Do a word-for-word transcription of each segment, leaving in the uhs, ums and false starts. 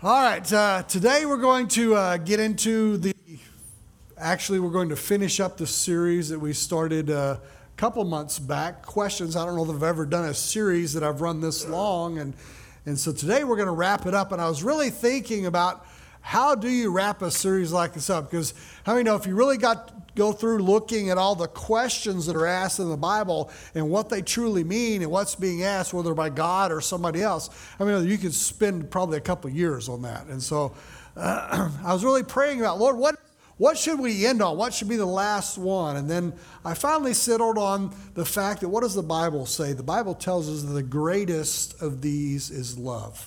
All right, uh, today we're going to uh, get into the, actually we're going to finish up the series that we started uh, a couple months back, questions. I don't know that I've ever done a series that I've run this long, and, and so today we're going to wrap it up, and I was really thinking about how do you wrap a series like this up, because how many know if you really got go through looking at all the questions that are asked in the Bible and what they truly mean and what's being asked, whether by God or somebody else, I mean, you could spend probably a couple of years on that. And so uh, I was really praying about, Lord, what what should we end on? What should be the last one? And then I finally settled on the fact that what does the Bible say? The Bible tells us that the greatest of these is love.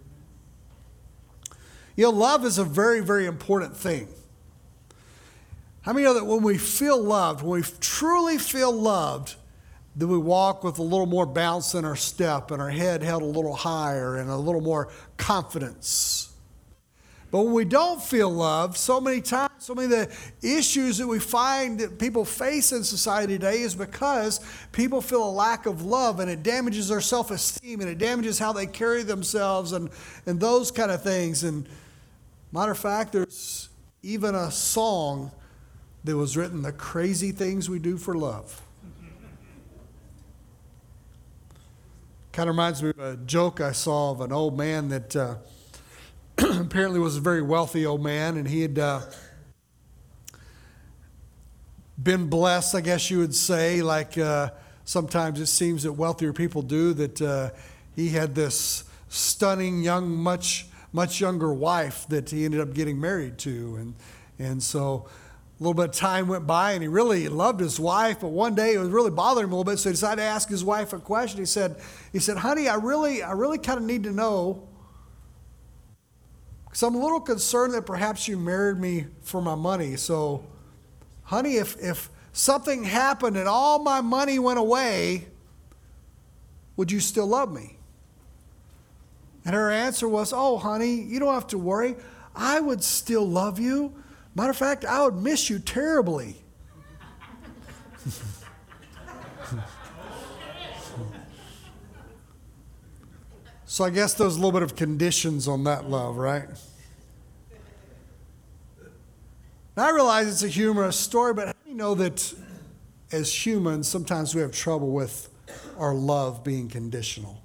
You know, love is a very, very important thing. How many know that when we feel loved, when we truly feel loved, then we walk with a little more bounce in our step and our head held a little higher and a little more confidence. But when we don't feel loved, so many times, so many of the issues that we find that people face in society today is because people feel a lack of love, and it damages their self-esteem, and it damages how they carry themselves and, and those kind of things. And matter of fact, there's even a song that was written, "The Crazy Things We Do for Love." Kind of reminds me of a joke I saw of an old man that uh, apparently was a very wealthy old man, and he had uh, been blessed, I guess you would say, like uh, sometimes it seems that wealthier people do, that uh, he had this stunning young, much, much younger wife that he ended up getting married to. And, and so a little bit of time went by, and he really loved his wife, but one day it was really bothering him a little bit, so he decided to ask his wife a question. He said, he said, honey, I really, I really kind of need to know, because I'm a little concerned that perhaps you married me for my money. So, honey, if, if something happened and all my money went away, would you still love me? And her answer was, oh, honey, you don't have to worry. I would still love you. Matter of fact, I would miss you terribly. So I guess there's a little bit of conditions on that love, right? Now I realize it's a humorous story, but how do you know that as humans, sometimes we have trouble with our love being conditional?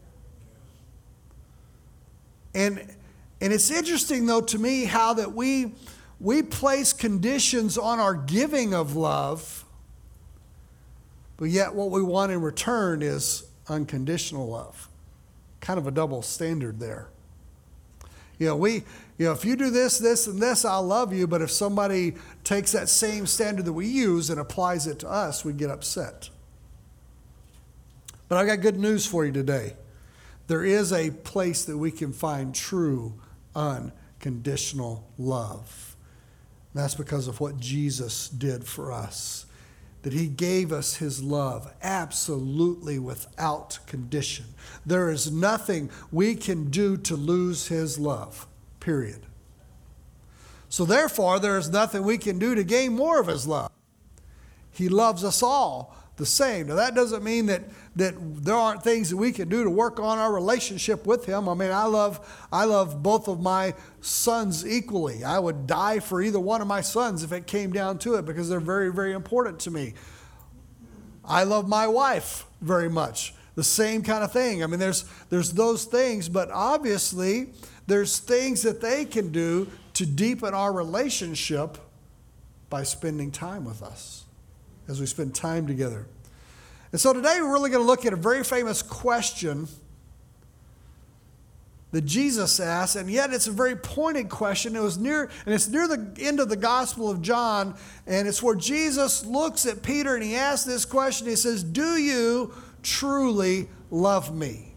And, and it's interesting, though, to me, how that we... We place conditions on our giving of love, but yet what we want in return is unconditional love. Kind of a double standard there. You know, we, you know, if you do this, this, and this, I'll love you, but if somebody takes that same standard that we use and applies it to us, we get upset. But I've got good news for you today. There is a place that we can find true unconditional love. That's because of what Jesus did for us. That he gave us his love absolutely without condition. There is nothing we can do to lose his love, period. So therefore, there is nothing we can do to gain more of his love. He loves us all the same. Now that doesn't mean that, that there aren't things that we can do to work on our relationship with him. I mean, I love I love both of my sons equally. I would die for either one of my sons if it came down to it, because they're very, very important to me. I love my wife very much. The same kind of thing. I mean, there's there's those things, but obviously there's things that they can do to deepen our relationship by spending time with us, as we spend time together. And so today we're really going to look at a very famous question that Jesus asked, and yet it's a very pointed question. It was near, and it's near the end of the Gospel of John, and it's where Jesus looks at Peter and he asks this question. He says, do you truly love me?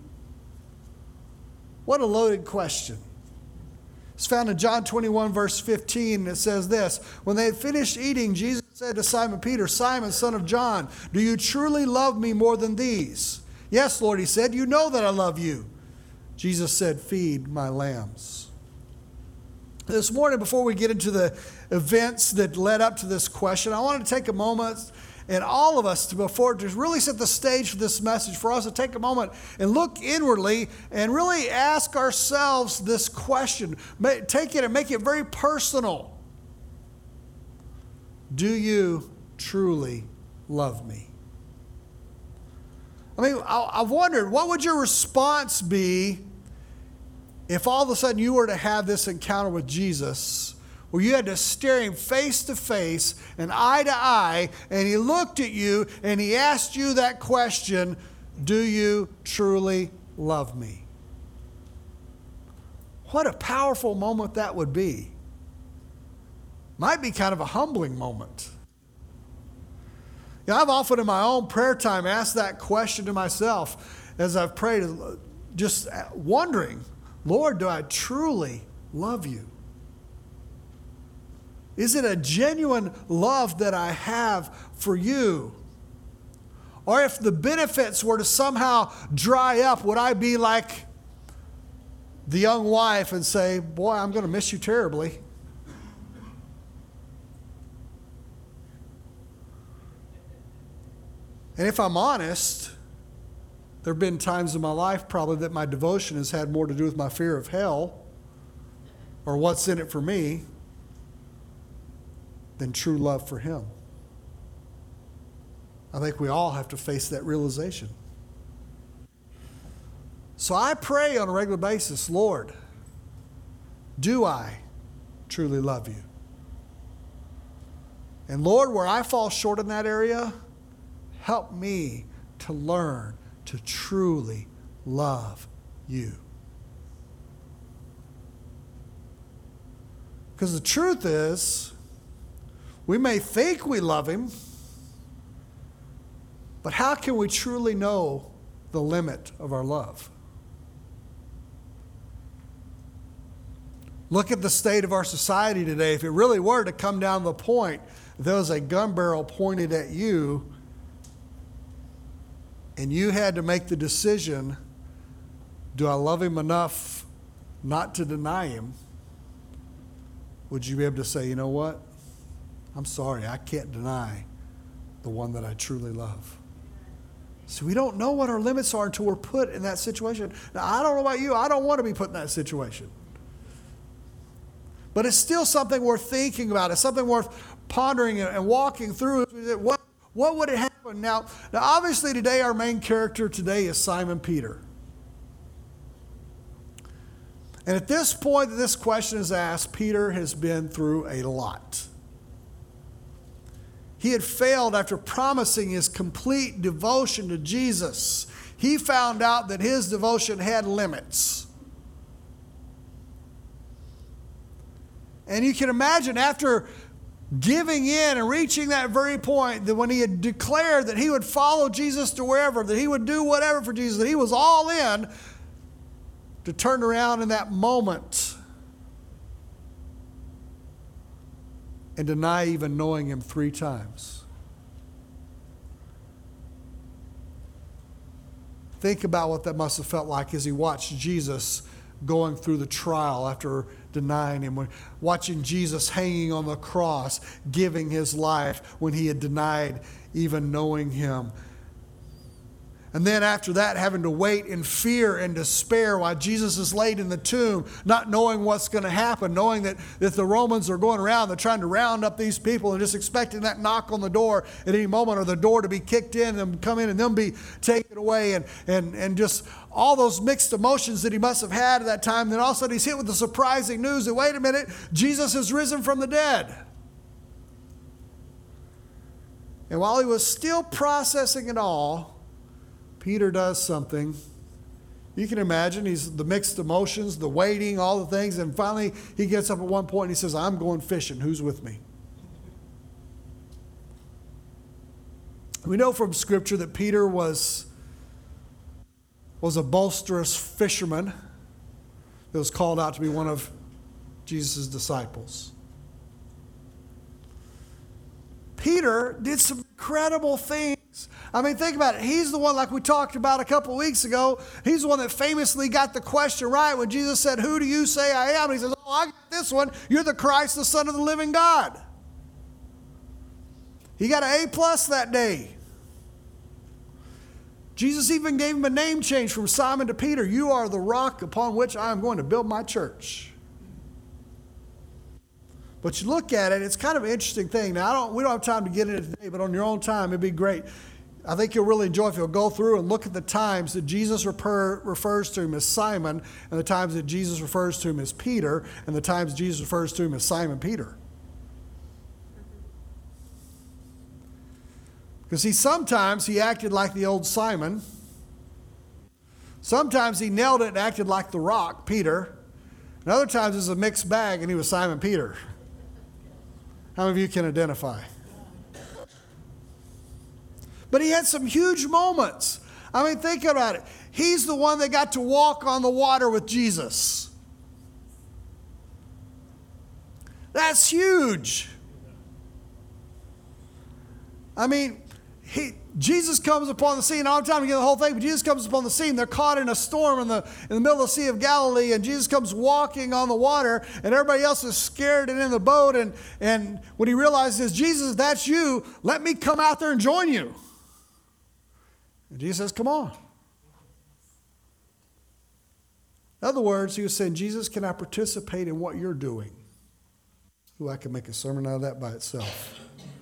What a loaded question. It's found in John twenty-one, verse fifteen. It says this: when they had finished eating, Jesus said to Simon Peter, Simon, son of John, do you truly love me more than these? Yes, Lord, he said, you know that I love you. Jesus said, feed my lambs. This morning, before we get into the events that led up to this question, I want to take a moment and all of us to before to really set the stage for this message, for us to take a moment and look inwardly and really ask ourselves this question. Take it and make it very personal. Do you truly love me? I mean, I've wondered, what would your response be if all of a sudden you were to have this encounter with Jesus, where you had to stare him face to face and eye to eye, and he looked at you and he asked you that question, do you truly love me? What a powerful moment that would be. Might be kind of a humbling moment. You know, I've often in my own prayer time asked that question to myself as I've prayed, just wondering, Lord, do I truly love you? Is it a genuine love that I have for you? Or if the benefits were to somehow dry up, would I be like the young wife and say, boy, I'm going to miss you terribly? And if I'm honest, there have been times in my life probably that my devotion has had more to do with my fear of hell or what's in it for me than true love for him. I think we all have to face that realization. So I pray on a regular basis, Lord, do I truly love you? And Lord, where I fall short in that area, help me to learn to truly love you. Because the truth is, we may think we love him, but how can we truly know the limit of our love? Look at the state of our society today. If it really were to come down to the point, there was a gun barrel pointed at you, and you had to make the decision, do I love him enough not to deny him? Would you be able to say, you know what? I'm sorry, I can't deny the one that I truly love. So we don't know what our limits are until we're put in that situation. Now, I don't know about you. I don't want to be put in that situation. But it's still something worth thinking about. It's something worth pondering and walking through. What What would it happen? Now, now, obviously today our main character today is Simon Peter. And at this point that this question is asked, Peter has been through a lot. He had failed after promising his complete devotion to Jesus. He found out that his devotion had limits. And you can imagine after giving in and reaching that very point, that when he had declared that he would follow Jesus to wherever, that he would do whatever for Jesus, that he was all in, to turn around in that moment and deny even knowing him three times. Think about what that must have felt like as he watched Jesus going through the trial after denying him, watching Jesus hanging on the cross, giving his life when he had denied even knowing him. And then after that, having to wait in fear and despair while Jesus is laid in the tomb, not knowing what's going to happen, knowing that if the Romans are going around, they're trying to round up these people and just expecting that knock on the door at any moment, or the door to be kicked in and come in and them be taken away, and, and, and just all those mixed emotions that he must have had at that time. Then all of a sudden he's hit with the surprising news that, wait a minute, Jesus has risen from the dead. And while he was still processing it all, Peter does something. You can imagine, he's the mixed emotions, the waiting, all the things, and finally he gets up at one point and he says, I'm going fishing. Who's with me? We know from Scripture that Peter was, was a boisterous fisherman that was called out to be one of Jesus' disciples. Peter did some incredible things. I mean, think about it. He's the one, like we talked about a couple of weeks ago, he's the one that famously got the question right when Jesus said, who do you say I am? And he says, oh, I got this one. You're the Christ, the Son of the living God. He got an A plus that day. Jesus even gave him a name change from Simon to Peter. You are the rock upon which I am going to build my church. But you look at it, it's kind of an interesting thing. Now, I don't, we don't have time to get into it today, but on your own time, it'd be great. I think you'll really enjoy if you'll go through and look at the times that Jesus refer, refers to him as Simon, and the times that Jesus refers to him as Peter, and the times Jesus refers to him as Simon Peter. Because see, sometimes he acted like the old Simon. Sometimes he nailed it and acted like the rock, Peter. And other times it was a mixed bag and he was Simon Peter. How many of you can identify? But he had some huge moments. I mean, think about it. He's the one that got to walk on the water with Jesus. That's huge. I mean, he, Jesus comes upon the scene. I don't have time to get the whole thing, but Jesus comes upon the scene. They're caught in a storm in the, in the middle of the Sea of Galilee, and Jesus comes walking on the water, and everybody else is scared and in the boat. And, and what he realizes, Jesus, that's you. Let me come out there and join you. And Jesus says, come on. In other words, he was saying, Jesus, can I participate in what you're doing? Ooh, I could make a sermon out of that by itself.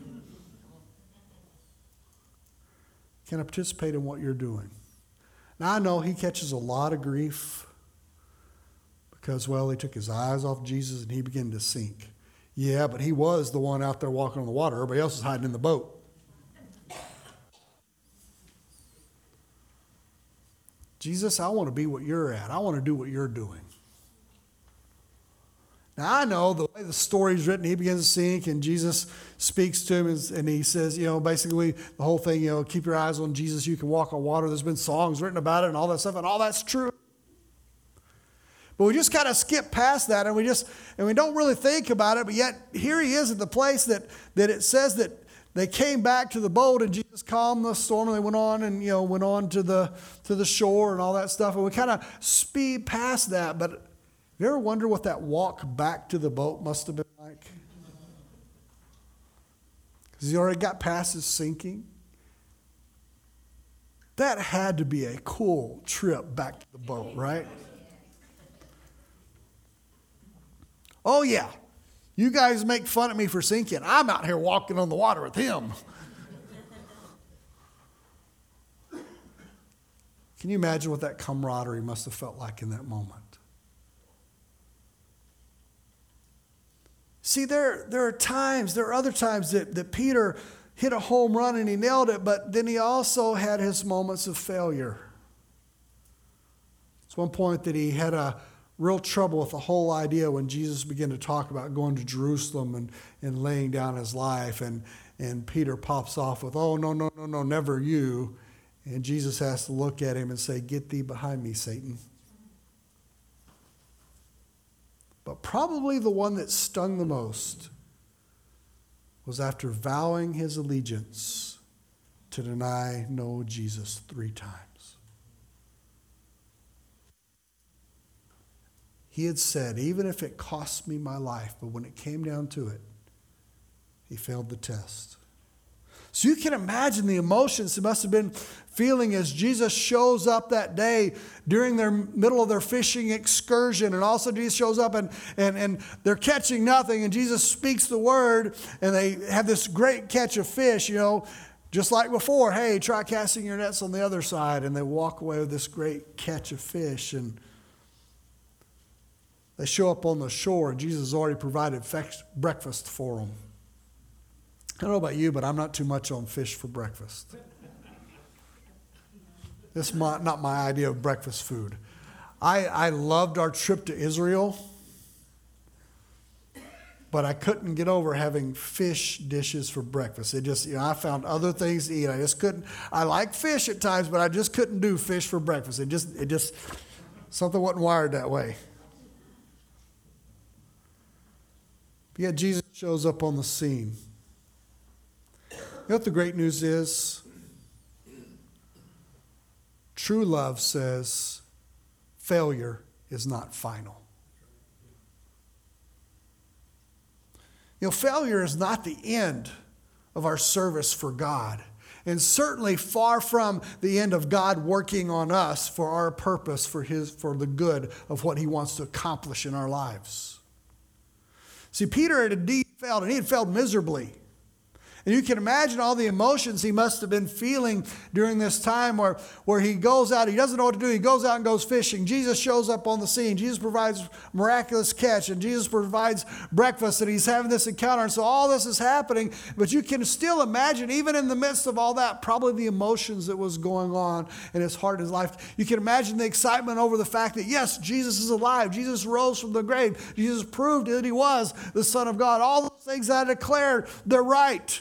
Can I participate in what you're doing? Now, I know he catches a lot of grief because, well, he took his eyes off Jesus and he began to sink. Yeah, but he was the one out there walking on the water. Everybody else is hiding in the boat. Jesus, I want to be what you're at. I want to do what you're doing. Now, I know the way the story is written, he begins to sink, and Jesus speaks to him, and he says, you know, basically the whole thing, you know, keep your eyes on Jesus, you can walk on water. There's been songs written about it and all that stuff, and all that's true. But we just kind of skip past that, and we just, and we don't really think about it, but yet here he is at the place that, that it says that they came back to the boat, and Jesus calmed the storm, and they went on and, you know, went on to the, to the shore and all that stuff, and we kind of speed past that, but you ever wonder what that walk back to the boat must have been like? Because he already got past his sinking. That had to be a cool trip back to the boat, right? Oh, yeah. You guys make fun of me for sinking. I'm out here walking on the water with him. Can you imagine what that camaraderie must have felt like in that moment? See, there, there are times, there are other times that, that Peter hit a home run and he nailed it, but then he also had his moments of failure. It's one point that he had a real trouble with the whole idea when Jesus began to talk about going to Jerusalem and, and laying down his life. And, and Peter pops off with, oh, no, no, no, no, never you. And Jesus has to look at him and say, get thee behind me, Satan. But probably the one that stung the most was after vowing his allegiance to deny no Jesus three times. He had said, even if it cost me my life, but when it came down to it, he failed the test. So you can imagine the emotions he must have been feeling as Jesus shows up that day during their middle of their fishing excursion. And also Jesus shows up and, and, and they're catching nothing. And Jesus speaks the word and they have this great catch of fish, you know, just like before. Hey, try casting your nets on the other side. And they walk away with this great catch of fish. And they show up on the shore and Jesus has already provided breakfast for them. I don't know about you, but I'm not too much on fish for breakfast. That's my, not my idea of breakfast food. I, I loved our trip to Israel, but I couldn't get over having fish dishes for breakfast. It just, you know, I found other things to eat. I just couldn't. I like fish at times, but I just couldn't do fish for breakfast. It just, it just, something wasn't wired that way. But yet Jesus shows up on the scene. You know what the great news is? True love says failure is not final. You know, failure is not the end of our service for God. And certainly far from the end of God working on us for our purpose, for his, for the good of what he wants to accomplish in our lives. See, Peter had indeed failed, and he had failed miserably. And you can imagine all the emotions he must have been feeling during this time where, where he goes out, he doesn't know what to do, he goes out and goes fishing. Jesus shows up on the scene. Jesus provides miraculous catch, and Jesus provides breakfast, and he's having this encounter. And so all this is happening, but you can still imagine, even in the midst of all that, probably the emotions that was going on in his heart and his life. You can imagine the excitement over the fact that, yes, Jesus is alive. Jesus rose from the grave. Jesus proved that he was the Son of God. All those things I declared, they're right.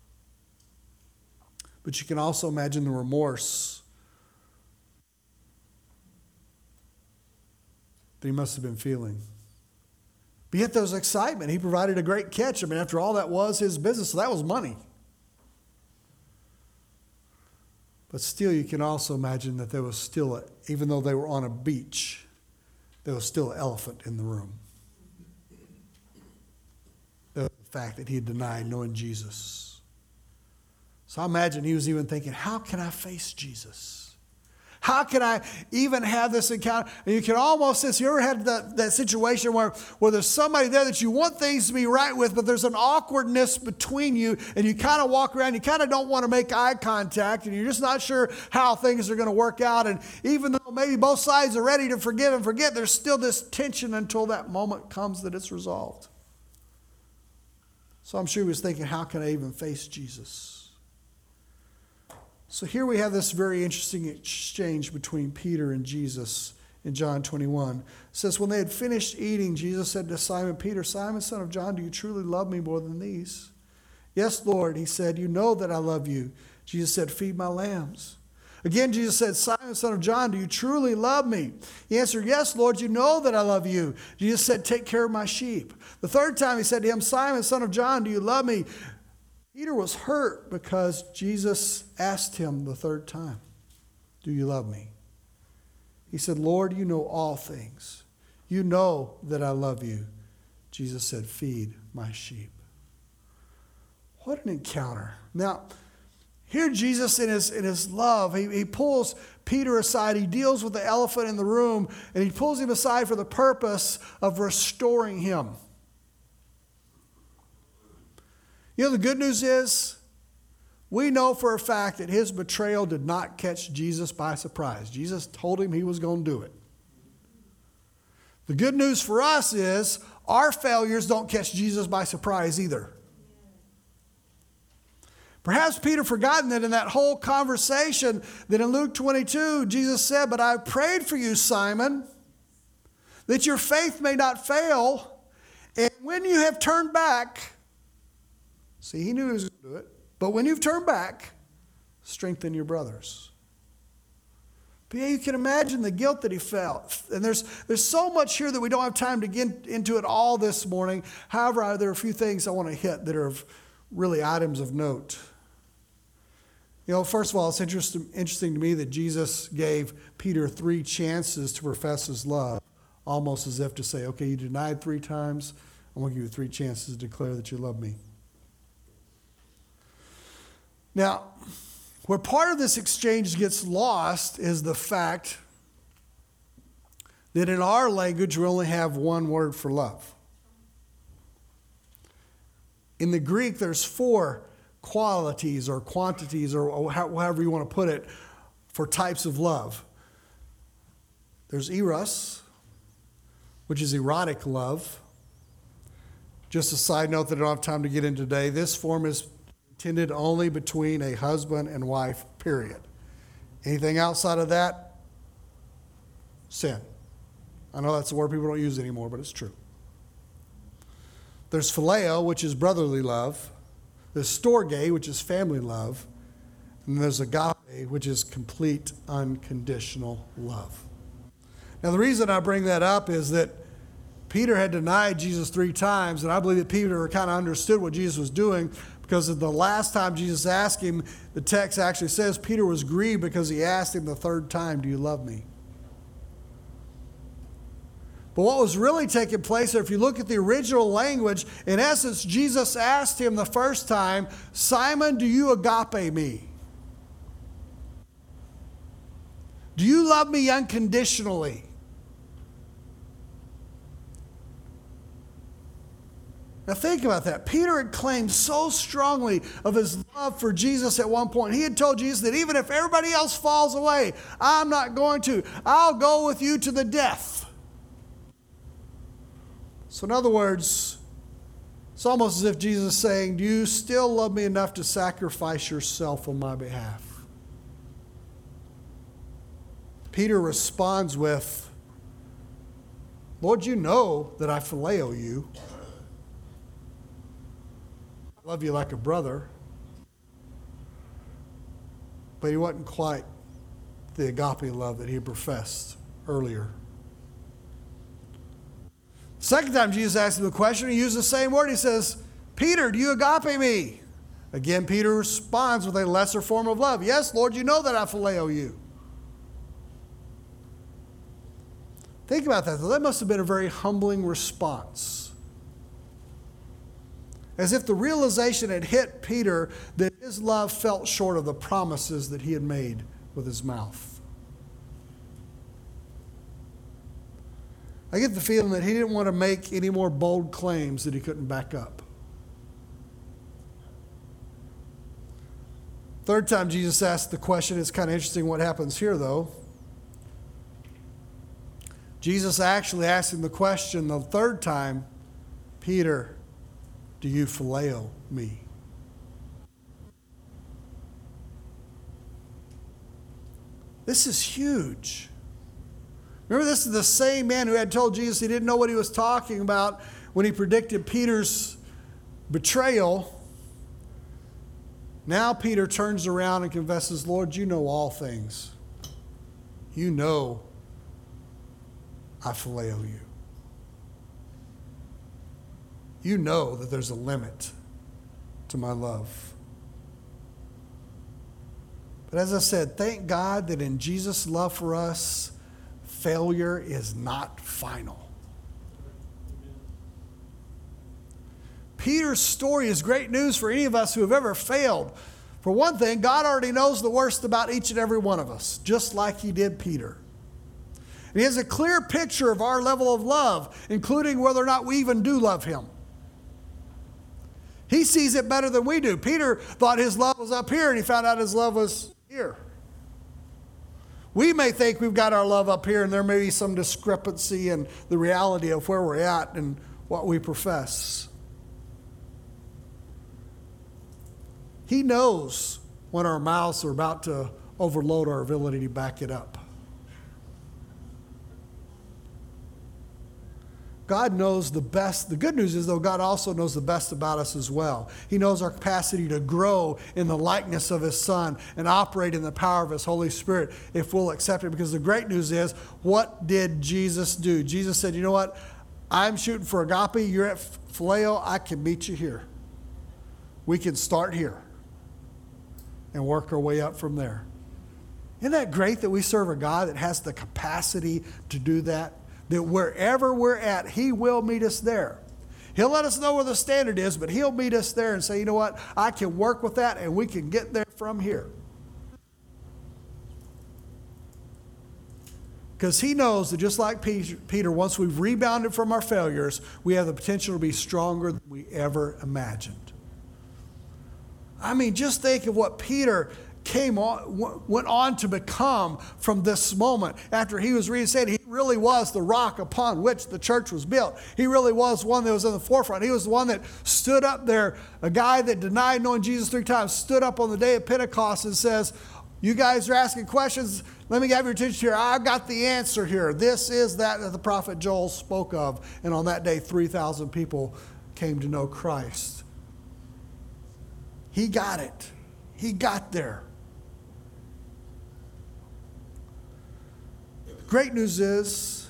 But you can also imagine the remorse that he must have been feeling. But yet there was excitement. He provided a great catch. I mean, after all, that was his business, so that was money. But still, you can also imagine that there was still, a, even though they were on a beach, there was still an elephant in the room. The fact that he had denied knowing Jesus. So I imagine he was even thinking, how can I face Jesus? How can I even have this encounter? And you can almost sense, you ever had that, that situation where, where there's somebody there that you want things to be right with, but there's an awkwardness between you, and you kind of walk around, you kind of don't want to make eye contact, and you're just not sure how things are going to work out. And even though maybe both sides are ready to forgive and forget, there's still this tension until that moment comes that it's resolved. So I'm sure he was thinking, how can I even face Jesus? So here we have this very interesting exchange between Peter and Jesus in John twenty-one. It says, when they had finished eating, Jesus said to Simon Peter, Simon, son of John, do you truly love me more than these? Yes, Lord, he said, you know that I love you. Jesus said, feed my lambs. Again, Jesus said, Simon, son of John, do you truly love me? He answered, yes, Lord, you know that I love you. Jesus said, take care of my sheep. The third time he said to him, Simon, son of John, do you love me? Peter was hurt because Jesus asked him the third time, do you love me? He said, Lord, you know all things. You know that I love you. Jesus said, feed my sheep. What an encounter. Now, here Jesus in his, in his love, he, he pulls Peter aside. He deals with the elephant in the room, and he pulls him aside for the purpose of restoring him. You know, the good news is we know for a fact that his betrayal did not catch Jesus by surprise. Jesus told him he was going to do it. The good news for us is our failures don't catch Jesus by surprise either. Perhaps Peter forgotten that in that whole conversation that in Luke twenty-two, Jesus said, but I prayed for you, Simon, that your faith may not fail. And when you have turned back, see, he knew he was going to do it. But when you've turned back, strengthen your brothers. But yeah, you can imagine the guilt that he felt. And there's, there's so much here that we don't have time to get into it all this morning. However, there are a few things I want to hit that are really items of note. You know, first of all, it's interesting, interesting to me that Jesus gave Peter three chances to profess his love, almost as if to say, okay, you denied three times. I'm going to give you three chances to declare that you love me. Now, where part of this exchange gets lost is the fact that in our language we only have one word for love. In the Greek, there's four qualities or quantities or however you want to put it for types of love. There's eros, which is erotic love. Just a side note that I don't have time to get into today, this form is intended only between a husband and wife, period. Anything outside of that, sin. I know that's a word people don't use anymore, but it's true. There's phileo, which is brotherly love. There's storge, which is family love. And there's agape, which is complete unconditional love. Now, the reason I bring that up is that Peter had denied Jesus three times, and I believe that Peter kind of understood what Jesus was doing, because the last time Jesus asked him, the text actually says Peter was grieved because he asked him the third time, do you love me? But what was really taking place, if you look at the original language, in essence, Jesus asked him the first time, Simon, do you agape me? Do you love me unconditionally? Now think about that. Peter had claimed so strongly of his love for Jesus at one point. He had told Jesus that even if everybody else falls away, I'm not going to. I'll go with you to the death. So in other words, it's almost as if Jesus is saying, do you still love me enough to sacrifice yourself on my behalf? Peter responds with, Lord, you know that I phileo you. I love you like a brother. But he wasn't quite the agape love that he professed earlier. Second time Jesus asked him the question, he used the same word. He says, Peter, do you agape me? Again, Peter responds with a lesser form of love. Yes, Lord, you know that I phileo you. Think about that, though. That must have been a very humbling response. As if the realization had hit Peter that his love fell short of the promises that he had made with his mouth. I get the feeling that he didn't want to make any more bold claims that he couldn't back up. Third time Jesus asked the question, it's kind of interesting what happens here, though. Jesus actually asked him the question the third time, Peter, do you phileo me? This is huge. Remember, this is the same man who had told Jesus he didn't know what he was talking about when he predicted Peter's betrayal. Now Peter turns around and confesses, Lord, you know all things. You know I phileo you. You know that there's a limit to my love. But as I said, thank God that in Jesus' love for us, failure is not final. Peter's story is great news for any of us who have ever failed. For one thing, God already knows the worst about each and every one of us, just like he did Peter. And he has a clear picture of our level of love, including whether or not we even do love him. He sees it better than we do. Peter thought his love was up here, and he found out his love was here. We may think we've got our love up here, and there may be some discrepancy in the reality of where we're at and what we profess. He knows when our mouths are about to overload our ability to back it up. God knows the best. The good news is, though, God also knows the best about us as well. He knows our capacity to grow in the likeness of his Son and operate in the power of his Holy Spirit if we'll accept it. Because the great news is, what did Jesus do? Jesus said, you know what? I'm shooting for agape. You're at phileo. I can meet you here. We can start here and work our way up from there. Isn't that great that we serve a God that has the capacity to do that? That wherever we're at, he will meet us there. He'll let us know where the standard is, but he'll meet us there and say, you know what, I can work with that and we can get there from here. Because he knows that just like Peter, once we've rebounded from our failures, we have the potential to be stronger than we ever imagined. I mean, just think of what Peter came on, went on to become from this moment. After he was reinstated, he really was the rock upon which the church was built. He really was one that was in the forefront. He was the one that stood up there, a guy that denied knowing Jesus three times, stood up on the day of Pentecost and says, you guys are asking questions. Let me have your attention here. I've got the answer here. This is that that the prophet Joel spoke of. And on that day, three thousand people came to know Christ. He got it. He got there. Great news is,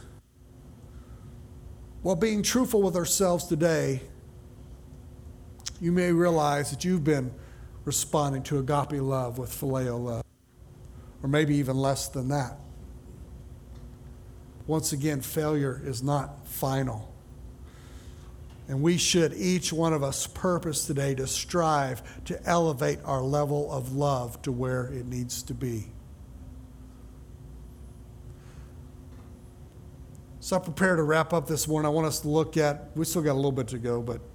while being truthful with ourselves today, you may realize that you've been responding to agape love with phileo love, or maybe even less than that. Once again, failure is not final. And we should, each one of us, purpose today to strive to elevate our level of love to where it needs to be. So I prepare to wrap up this morning. I want us to look at, we still got a little bit to go, but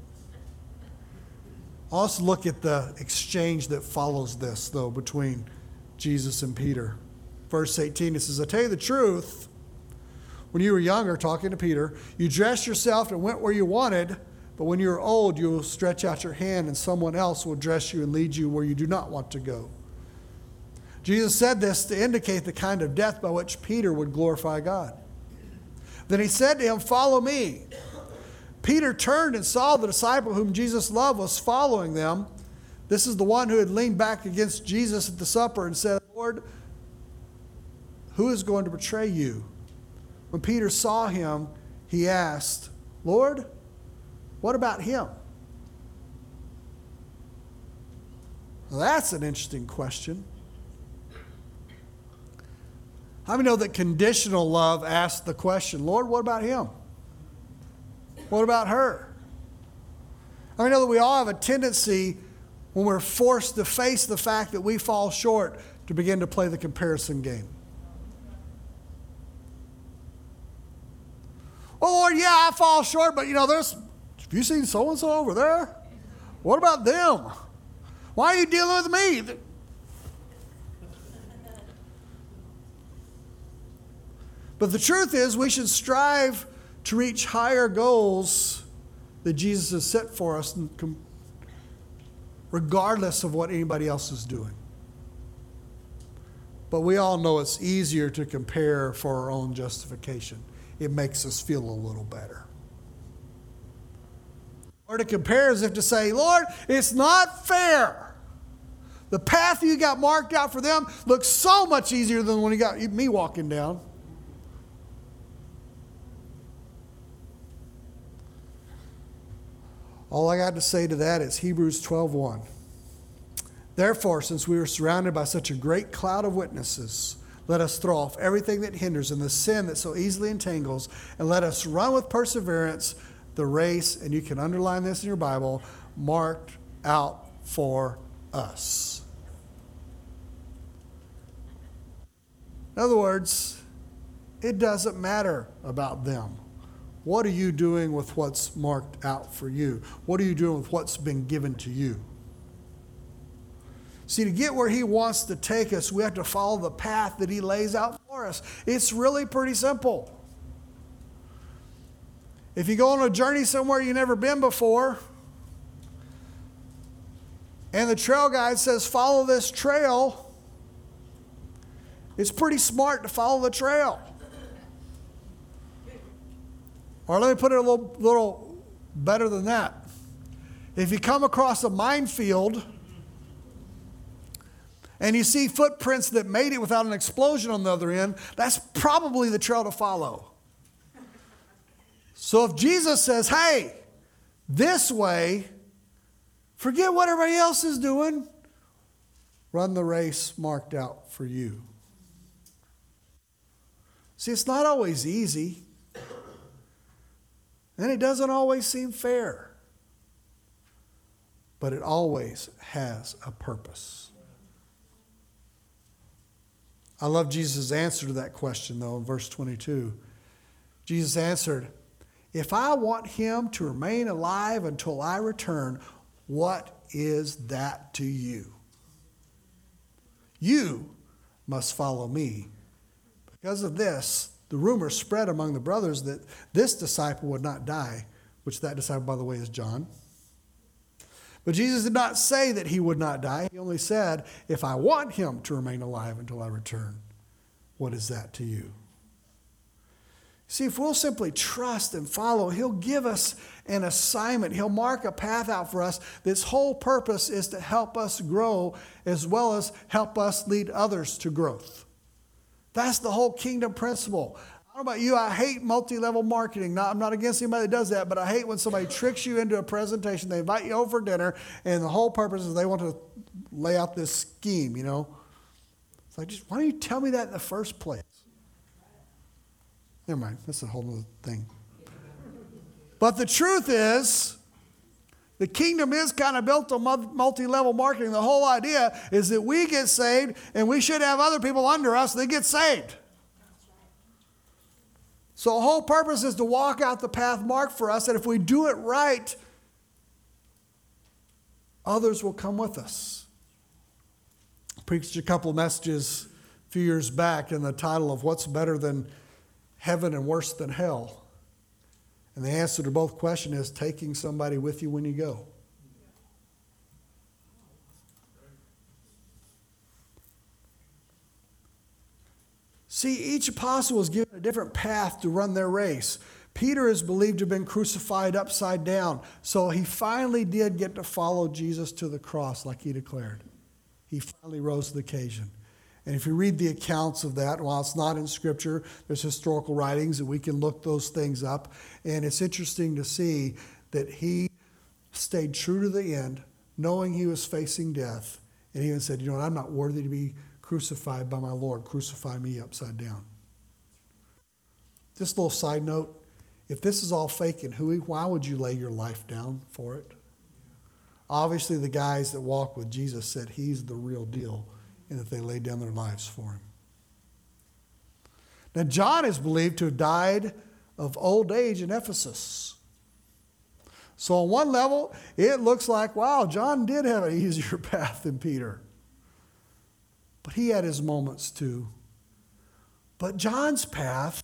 I'll also look at the exchange that follows this, though, between Jesus and Peter. Verse eighteen, it says, I tell you the truth, when you were younger, talking to Peter, you dressed yourself and went where you wanted, but when you are old, you will stretch out your hand and someone else will dress you and lead you where you do not want to go. Jesus said this to indicate the kind of death by which Peter would glorify God. Then he said to him, follow me. Peter turned and saw the disciple whom Jesus loved was following them. This is the one who had leaned back against Jesus at the supper and said, Lord, who is going to betray you? When Peter saw him, he asked, Lord, what about him? Well, that's an interesting question. How many know that conditional love asks the question, Lord, what about him? What about her? How many know that we all have a tendency when we're forced to face the fact that we fall short to begin to play the comparison game? Oh, Lord, yeah, I fall short, but you know, there's, have you seen so-and-so over there? What about them? Why are you dealing with me? But the truth is, we should strive to reach higher goals that Jesus has set for us, regardless of what anybody else is doing. But we all know it's easier to compare for our own justification. It makes us feel a little better. Or to compare as if to say, Lord, it's not fair. The path you got marked out for them looks so much easier than when you got me walking down. All I got to say to that is Hebrews twelve one. Therefore, since we are surrounded by such a great cloud of witnesses, let us throw off everything that hinders and the sin that so easily entangles, and let us run with perseverance the race, and you can underline this in your Bible, marked out for us. In other words, it doesn't matter about them. What are you doing with what's marked out for you? What are you doing with what's been given to you? See, to get where he wants to take us, we have to follow the path that he lays out for us. It's really pretty simple. If you go on a journey somewhere you've never been before, and the trail guide says, follow this trail, it's pretty smart to follow the trail. Or let me put it a little, little better than that. If you come across a minefield and you see footprints that made it without an explosion on the other end, that's probably the trail to follow. So if Jesus says, hey, this way, forget what everybody else is doing, run the race marked out for you. See, it's not always easy. And it doesn't always seem fair. But it always has a purpose. I love Jesus' answer to that question, though, in verse twenty-two. Jesus answered, if I want him to remain alive until I return, what is that to you? You must follow me. Because of this, the rumor spread among the brothers that this disciple would not die, which that disciple, by the way, is John. But Jesus did not say that he would not die. He only said, if I want him to remain alive until I return, what is that to you? See, if we'll simply trust and follow, he'll give us an assignment. He'll mark a path out for us. This whole purpose is to help us grow as well as help us lead others to growth. That's the whole kingdom principle. I don't know about you, I hate multi-level marketing. Not, I'm not against anybody that does that, but I hate when somebody tricks you into a presentation. They invite you over for dinner, and the whole purpose is they want to lay out this scheme, you know. It's like, just why don't you tell me that in the first place? Never mind. That's a whole other thing. But the truth is, the kingdom is kind of built on multi-level marketing. The whole idea is that we get saved and we should have other people under us that get saved. So the whole purpose is to walk out the path marked for us, and if we do it right, others will come with us. I preached a couple of messages a few years back in the title of What's Better Than Heaven and Worse Than Hell? And the answer to both questions is taking somebody with you when you go. See, each apostle was given a different path to run their race. Peter is believed to have been crucified upside down, so he finally did get to follow Jesus to the cross like he declared. He finally rose to the occasion. And if you read the accounts of that, while it's not in Scripture, there's historical writings that we can look those things up. And it's interesting to see that he stayed true to the end, knowing he was facing death. And he even said, you know what, I'm not worthy to be crucified by my Lord. Crucify me upside down. Just a little side note. If this is all fake and hooey, why would you lay your life down for it? Obviously, the guys that walk with Jesus said he's the real deal, and that they laid down their lives for him. Now, John is believed to have died of old age in Ephesus. So on one level, it looks like, wow, John did have an easier path than Peter. But he had his moments too. But John's path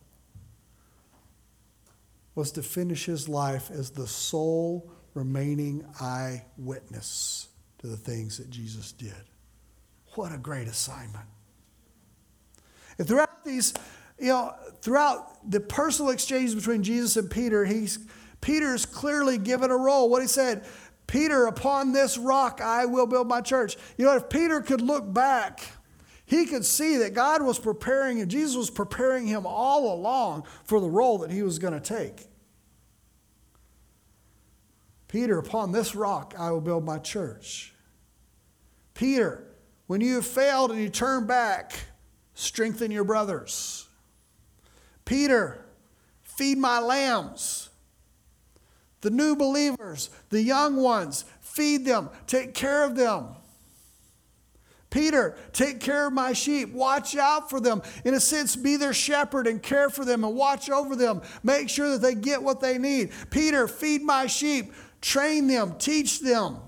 was to finish his life as the sole remaining eyewitness to the things that Jesus did. What a great assignment. And throughout these, you know, throughout the personal exchange between Jesus and Peter, he's Peter's clearly given a role. What he said, Peter, upon this rock I will build my church. You know, if Peter could look back, he could see that God was preparing him, Jesus was preparing him all along for the role that he was going to take. Peter, upon this rock I will build my church. Peter, when you have failed and you turn back, strengthen your brothers. Peter, feed my lambs. The new believers, the young ones, feed them, take care of them. Peter, take care of my sheep. Watch out for them. In a sense, be their shepherd and care for them and watch over them. Make sure that they get what they need. Peter, feed my sheep. Train them. Teach them.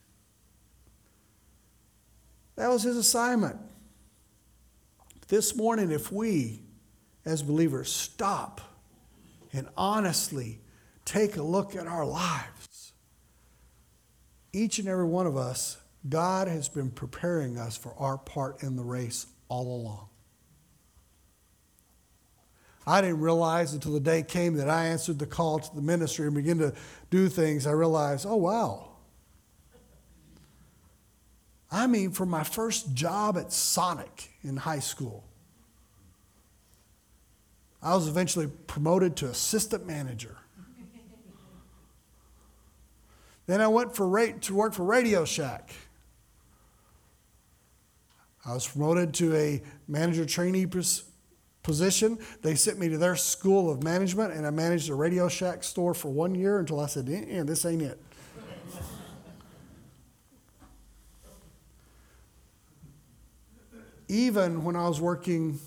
That was his assignment. This morning, if we, as believers, stop and honestly take a look at our lives, each and every one of us, God has been preparing us for our part in the race all along. I didn't realize until the day came that I answered the call to the ministry and began to do things. I realized, oh, wow. I mean, for my first job at Sonic in high school, I was eventually promoted to assistant manager. Then I went for ra- to work for Radio Shack. I was promoted to a manager trainee pos- position. They sent me to their school of management, and I managed a Radio Shack store for one year until I said, eh, this ain't it. Even when I was working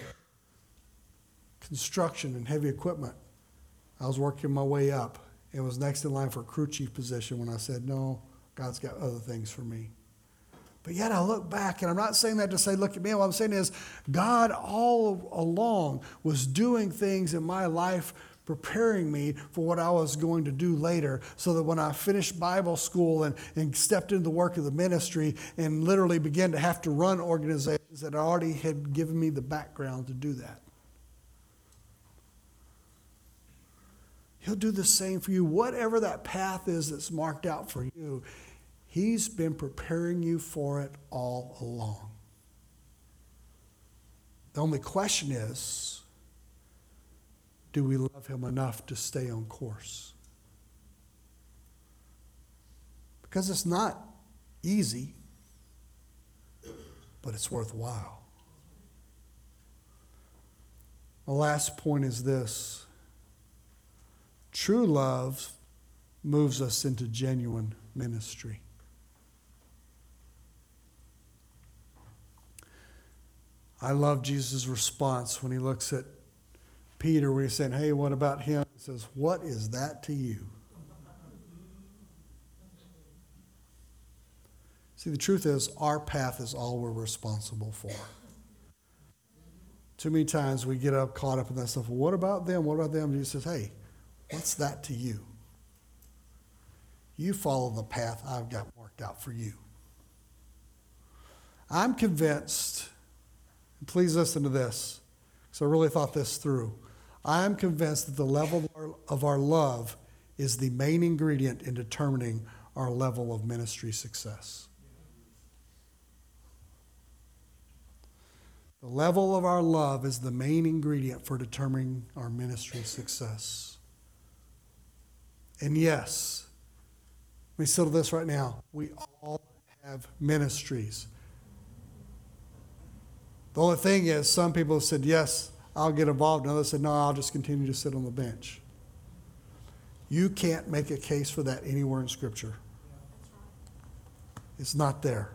construction and heavy equipment, I was working my way up and was next in line for a crew chief position when I said, no, God's got other things for me. But yet I look back, and I'm not saying that to say, look at me. What I'm saying is God all along was doing things in my life, preparing me for what I was going to do later, so that when I finished Bible school and, and stepped into the work of the ministry and literally began to have to run organizations, that already had given me the background to do that. He'll do the same for you. Whatever that path is that's marked out for you, He's been preparing you for it all along. The only question is, do we love Him enough to stay on course? Because it's not easy, but it's worthwhile. The last point is this. True love moves us into genuine ministry. I love Jesus' response when he looks at Peter, where he's saying, hey, what about him? He says, what is that to you? See, the truth is, our path is all we're responsible for. Too many times we get up, caught up in that stuff. Well, what about them? What about them? Jesus says, hey, what's that to you? You follow the path I've got marked out for you. I'm convinced, and please listen to this, because I really thought this through. I'm convinced that the level of our, of our love is the main ingredient in determining our level of ministry success. The level of our love is the main ingredient for determining our ministry success. And yes, let me settle this right now. We all have ministries. The only thing is, some people have said, yes, I'll get involved. And others said, no, I'll just continue to sit on the bench. You can't make a case for that anywhere in Scripture. It's not there.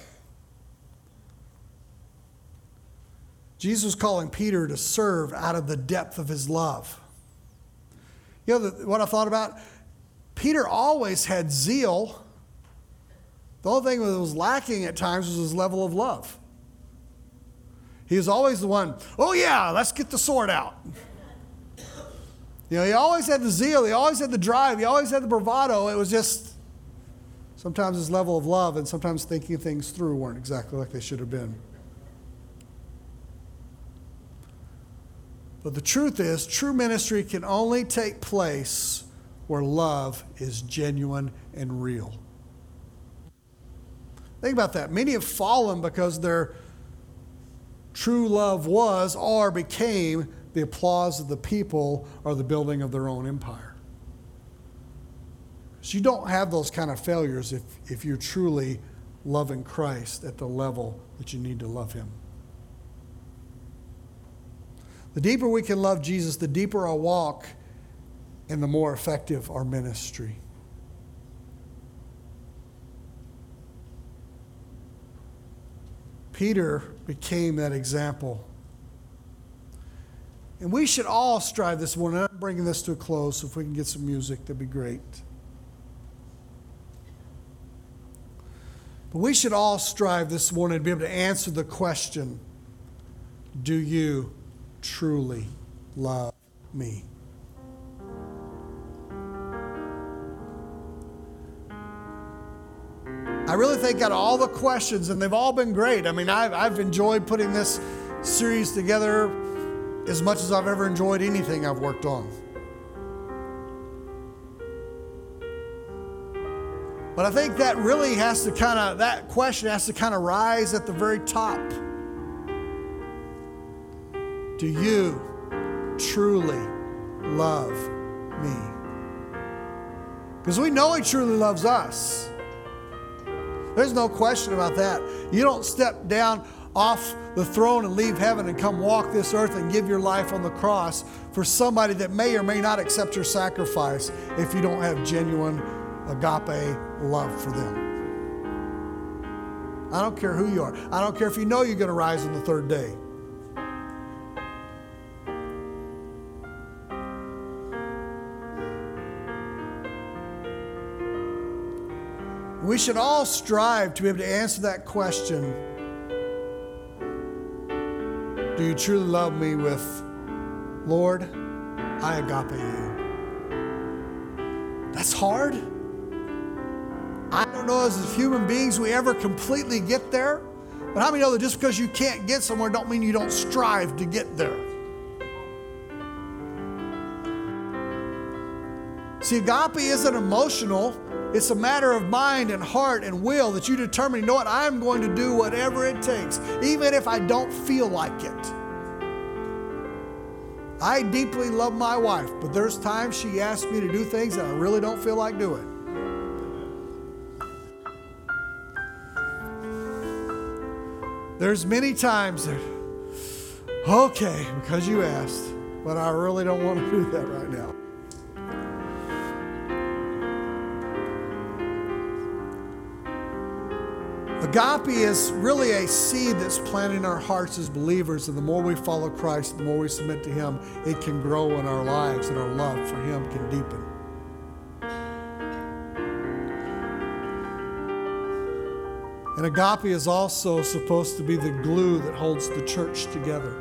Jesus was calling Peter to serve out of the depth of his love. You know the, what I thought about? Peter always had zeal. The only thing that was lacking at times was his level of love. He was always the one, oh yeah, let's get the sword out. You know, he always had the zeal. He always had the drive. He always had the bravado. It was just sometimes his level of love and sometimes thinking things through weren't exactly like they should have been. But the truth is, true ministry can only take place where love is genuine and real. Think about that. Many have fallen because their true love was or became the applause of the people or the building of their own empire. So you don't have those kind of failures if, if you're truly loving Christ at the level that you need to love him. The deeper we can love Jesus, the deeper our walk and the more effective our ministry. Peter became that example. And we should all strive this morning. I'm bringing this to a close, so if we can get some music, that'd be great. But we should all strive this morning to be able to answer the question, do you truly love me? I really think out of all the questions, and they've all been great. I mean, I've, I've enjoyed putting this series together as much as I've ever enjoyed anything I've worked on. But I think that really has to kind of, that question has to kind of rise at the very top. Do you truly love me? Because we know he truly loves us. There's no question about that. You don't step down off the throne and leave heaven and come walk this earth and give your life on the cross for somebody that may or may not accept your sacrifice if you don't have genuine agape love for them. I don't care who you are. I don't care if you know you're going to rise on the third day. We should all strive to be able to answer that question. Do you truly love me with, Lord, I agape you? That's hard. I don't know as human beings we ever completely get there. But how many know that just because you can't get somewhere don't mean you don't strive to get there? See, agape isn't emotional. It's a matter of mind and heart and will that you determine, you know what, I'm going to do whatever it takes, even if I don't feel like it. I deeply love my wife, but there's times she asks me to do things that I really don't feel like doing. There's many times that Okay, because you asked, but I really don't want to do that right now. Agape is really a seed that's planted in our hearts as believers, and the more we follow Christ, the more we submit to Him, it can grow in our lives, and our love for Him can deepen. And agape is also supposed to be the glue that holds the church together.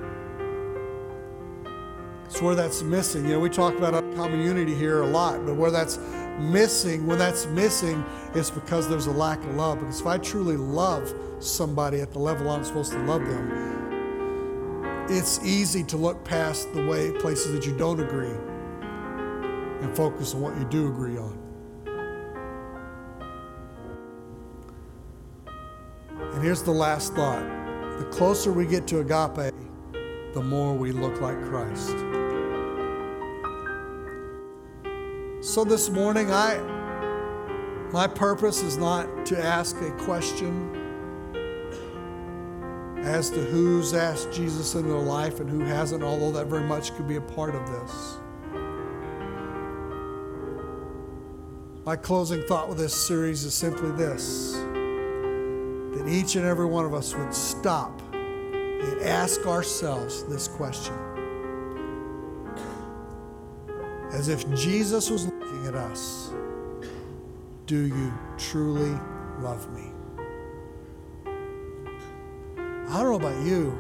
It's where that's missing. You know, we talk about common unity here a lot, but where that's missing, when that's missing, it's because there's a lack of love. Because if I truly love somebody at the level I'm supposed to love them, it's easy to look past the way places that you don't agree and focus on what you do agree on. And here's the last thought. The closer we get to agape, the more we look like Christ. So this morning, I, my purpose is not to ask a question as to who's asked Jesus into their life and who hasn't, although that very much could be a part of this. My closing thought with this series is simply this: that each and every one of us would stop and ask ourselves this question. As if Jesus was looking at us, do you truly love me? I don't know about you.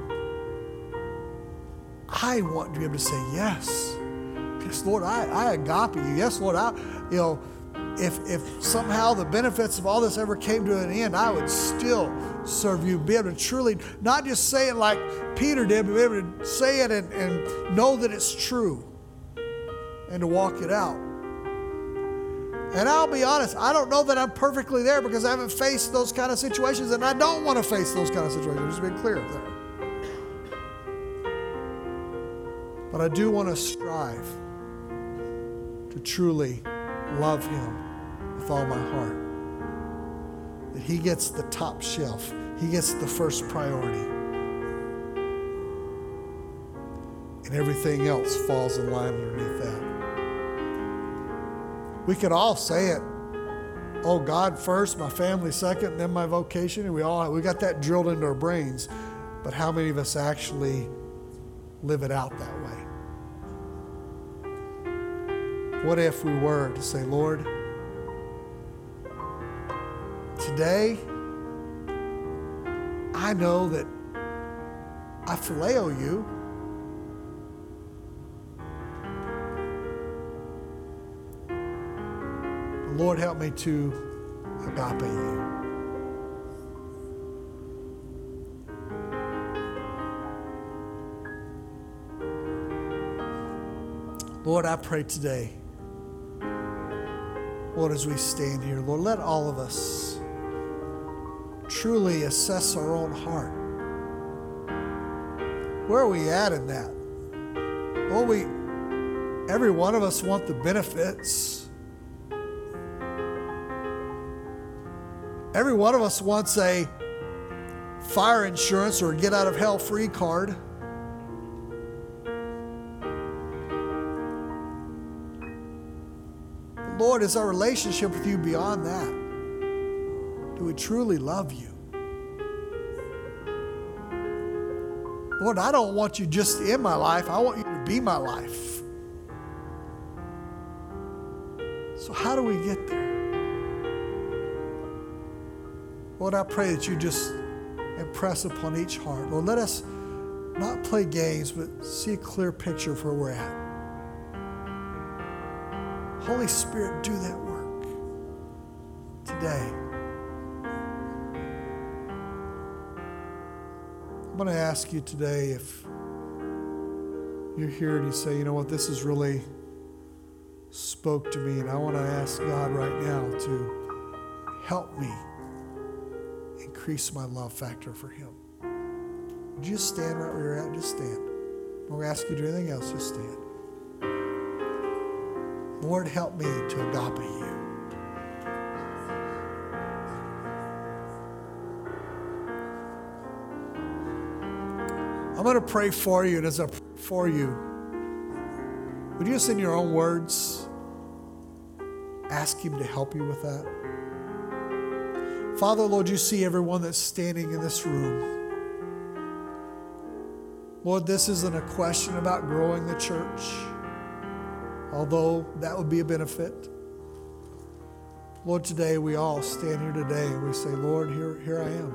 I want to be able to say yes. Yes, Lord, I, I agape you. Yes, Lord, I, you know, if if somehow the benefits of all this ever came to an end, I would still serve you. Be able to truly, not just say it like Peter did, but be able to say it and, and know that it's true and to walk it out. And I'll be honest, I don't know that I'm perfectly there because I haven't faced those kind of situations, and I don't want to face those kind of situations. Just being clear there. But I do want to strive to truly love Him with all my heart. That He gets the top shelf. He gets the first priority. And everything else falls in line underneath that. We could all say it. Oh, God first, my family second, and then my vocation. And we all we got that drilled into our brains. But how many of us actually live it out that way? What if we were to say, Lord, today I know that I phileo you. Lord, help me to agape you. Lord, I pray today, Lord, as we stand here, Lord, let all of us truly assess our own heart. Where are we at in that? Lord, we, every one of us want the benefits. Every one of us wants a fire insurance or get out of hell free card. But Lord, is our relationship with you beyond that? Do we truly love you? Lord, I don't want you just in my life. I want you to be my life. So how do we get there? Lord, I pray that you just impress upon each heart. Lord, let us not play games, but see a clear picture of where we're at. Holy Spirit, do that work today. I'm going to ask you today if you're here and you say, you know what, this has really spoke to me, and I want to ask God right now to help me increase my love factor for Him. Would you just stand right where you're at? Just stand. I'm going to ask you to do anything else. Just stand. Lord, help me to agape you. I'm going to pray for you, and as I pray for you, would you just in your own words ask him to help you with that? Father, Lord, you see everyone that's standing in this room. Lord, this isn't a question about growing the church, although that would be a benefit. Lord, today we all stand here today and we say, Lord, here, here I am.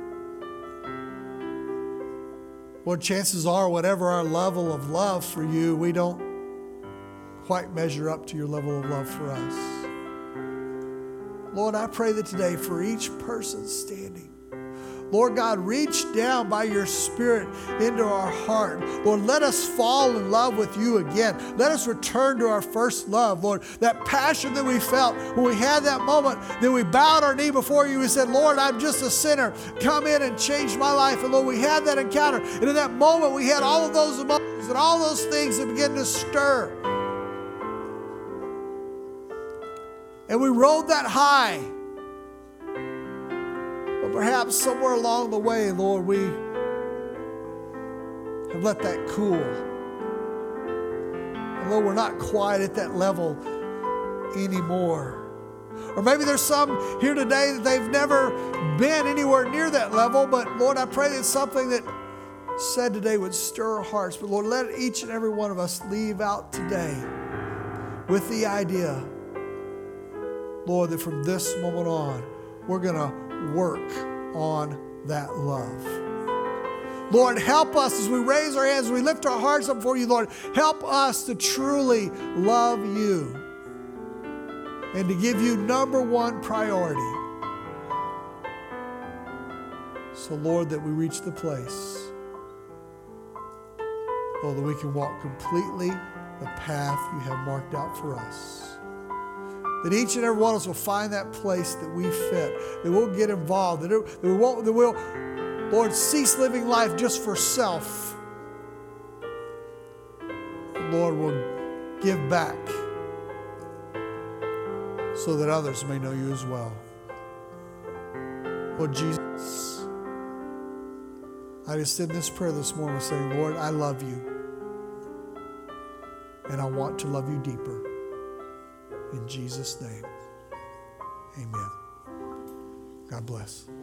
Lord, chances are whatever our level of love for you, we don't quite measure up to your level of love for us. Lord, I pray that today for each person standing, Lord God, reach down by your Spirit into our heart. Lord, let us fall in love with you again. Let us return to our first love, Lord. That passion that we felt when we had that moment, that we bowed our knee before you. We said, Lord, I'm just a sinner. Come in and change my life. And Lord, we had that encounter. And in that moment, we had all of those emotions and all those things that began to stir. And we rode that high. But perhaps somewhere along the way, Lord, we have let that cool. And Lord, we're not quite at that level anymore. Or maybe there's some here today that they've never been anywhere near that level. But Lord, I pray that something that said today would stir our hearts. But Lord, let each and every one of us leave out today with the idea, Lord, that from this moment on, we're going to work on that love. Lord, help us as we raise our hands, as we lift our hearts up before you, Lord. Help us to truly love you and to give you number one priority. So, Lord, that we reach the place, Lord, that we can walk completely the path you have marked out for us. That each and every one of us will find that place that we fit, that we'll get involved, that, it, that, we won't, that we'll, Lord, cease living life just for self. Lord, we'll give back so that others may know you as well. Lord Jesus, I just did this prayer this morning saying, Lord, I love you, and I want to love you deeper. In Jesus' name, amen. God bless.